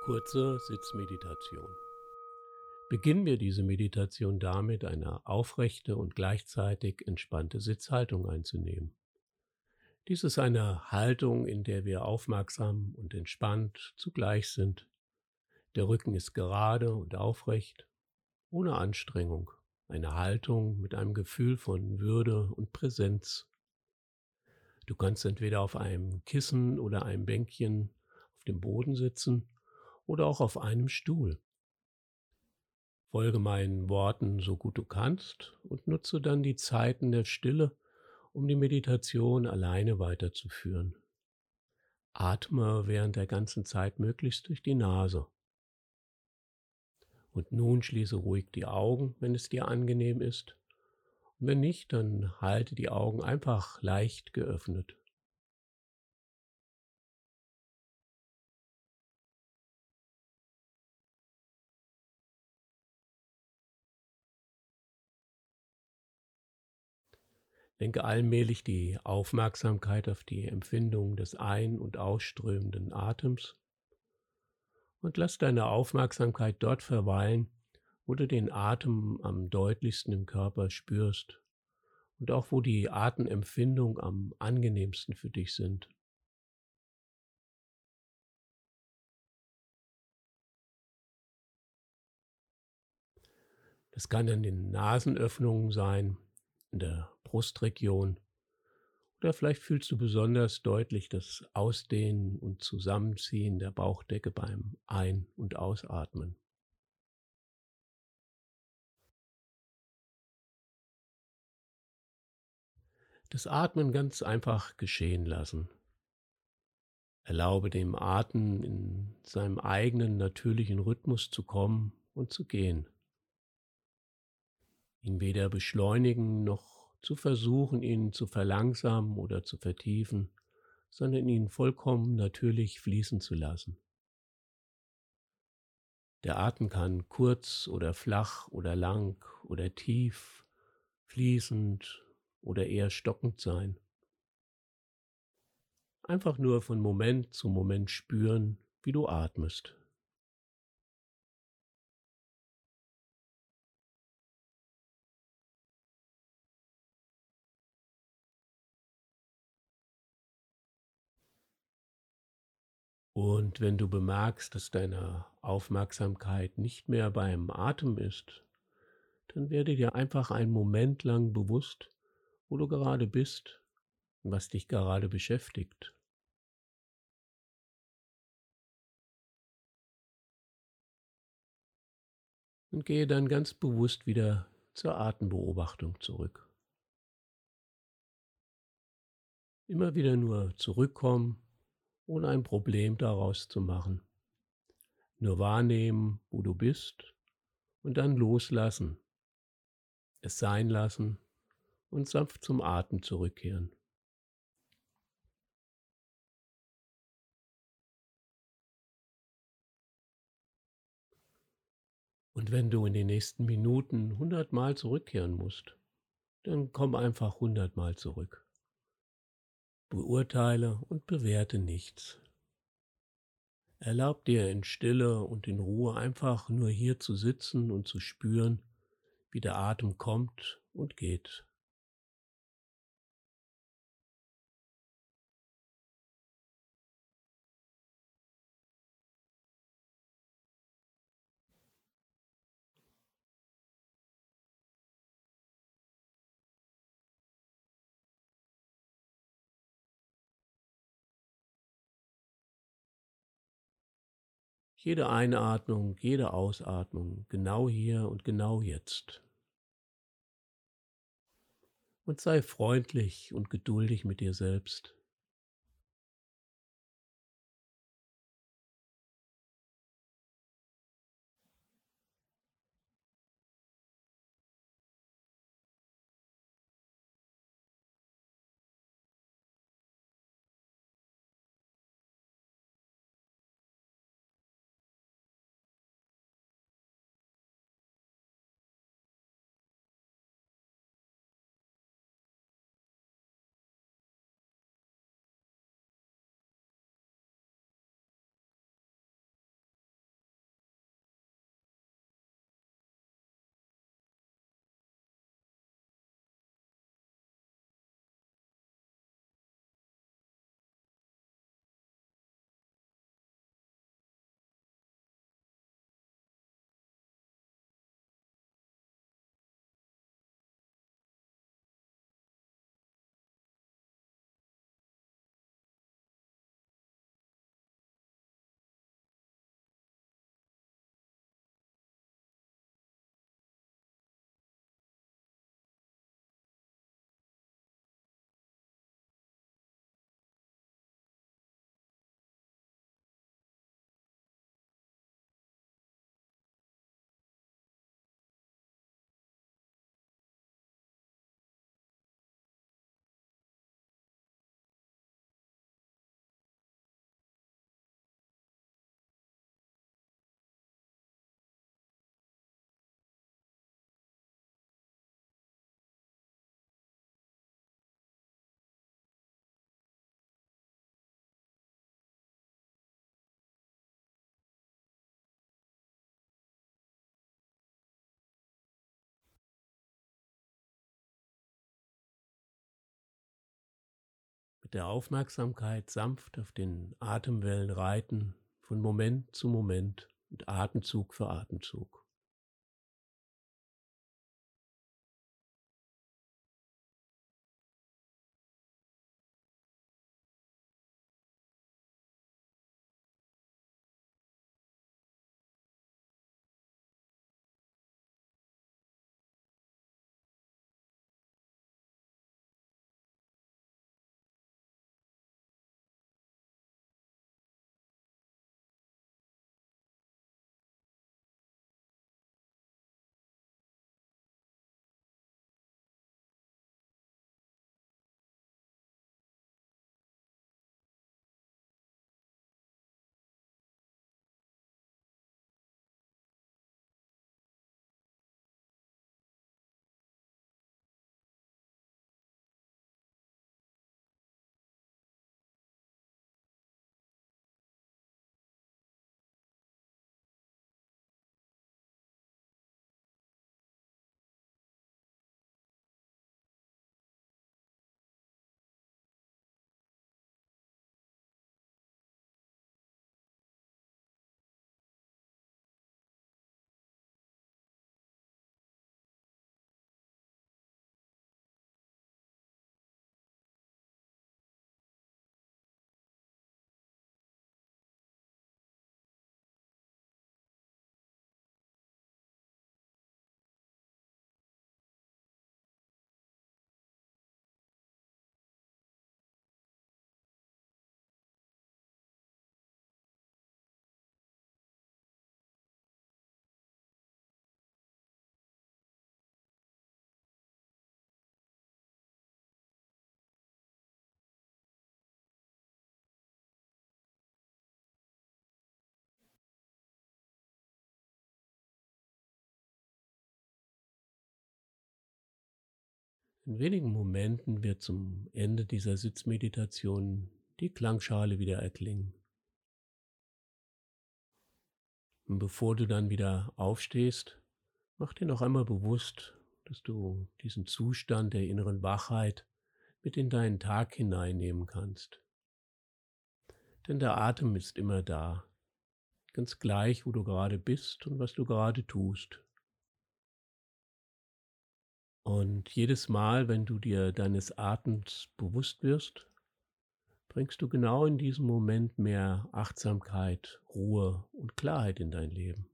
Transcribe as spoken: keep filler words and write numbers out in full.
Kurze Sitzmeditation. Beginnen wir diese Meditation damit, eine aufrechte und gleichzeitig entspannte Sitzhaltung einzunehmen. Dies ist eine Haltung, in der wir aufmerksam und entspannt zugleich sind. Der Rücken ist gerade und aufrecht, ohne Anstrengung. Eine Haltung mit einem Gefühl von Würde und Präsenz. Du kannst entweder auf einem Kissen oder einem Bänkchen auf dem Boden sitzen oder auch auf einem Stuhl. Folge meinen Worten so gut du kannst und nutze dann die Zeiten der Stille, um die Meditation alleine weiterzuführen. Atme während der ganzen Zeit möglichst durch die Nase. Und nun schließe ruhig die Augen, wenn es dir angenehm ist. Und wenn nicht, dann halte die Augen einfach leicht geöffnet. Lenke allmählich die Aufmerksamkeit auf die Empfindung des ein- und ausströmenden Atems und lass deine Aufmerksamkeit dort verweilen, wo du den Atem am deutlichsten im Körper spürst und auch wo die Atemempfindungen am angenehmsten für dich sind. Das kann an den Nasenöffnungen sein, in der Brustregion, oder vielleicht fühlst du besonders deutlich das Ausdehnen und Zusammenziehen der Bauchdecke beim Ein- und Ausatmen. Das Atmen ganz einfach geschehen lassen. Erlaube dem Atem in seinem eigenen natürlichen Rhythmus zu kommen und zu gehen. Ihn weder beschleunigen noch zu versuchen, ihn zu verlangsamen oder zu vertiefen, sondern ihn vollkommen natürlich fließen zu lassen. Der Atem kann kurz oder flach oder lang oder tief, fließend oder eher stockend sein. Einfach nur von Moment zu Moment spüren, wie du atmest. Und wenn du bemerkst, dass deine Aufmerksamkeit nicht mehr beim Atem ist, dann werde dir einfach einen Moment lang bewusst, wo du gerade bist und was dich gerade beschäftigt. Und gehe dann ganz bewusst wieder zur Atembeobachtung zurück. Immer wieder nur zurückkommen, ohne ein Problem daraus zu machen. Nur wahrnehmen, wo du bist und dann loslassen, es sein lassen und sanft zum Atem zurückkehren. Und wenn du in den nächsten Minuten hundertmal zurückkehren musst, dann komm einfach hundertmal zurück. Beurteile und bewerte nichts. Erlaub dir in Stille und in Ruhe einfach nur hier zu sitzen und zu spüren, wie der Atem kommt und geht. Jede Einatmung, jede Ausatmung, genau hier und genau jetzt. Und sei freundlich und geduldig mit dir selbst. mit der Aufmerksamkeit sanft auf den Atemwellen reiten, von Moment zu Moment und Atemzug für Atemzug. In wenigen Momenten wird zum Ende dieser Sitzmeditation die Klangschale wieder erklingen. Und bevor du dann wieder aufstehst, mach dir noch einmal bewusst, dass du diesen Zustand der inneren Wachheit mit in deinen Tag hineinnehmen kannst. Denn der Atem ist immer da, ganz gleich, wo du gerade bist und was du gerade tust. Und jedes Mal, wenn du dir deines Atems bewusst wirst, bringst du genau in diesem Moment mehr Achtsamkeit, Ruhe und Klarheit in dein Leben.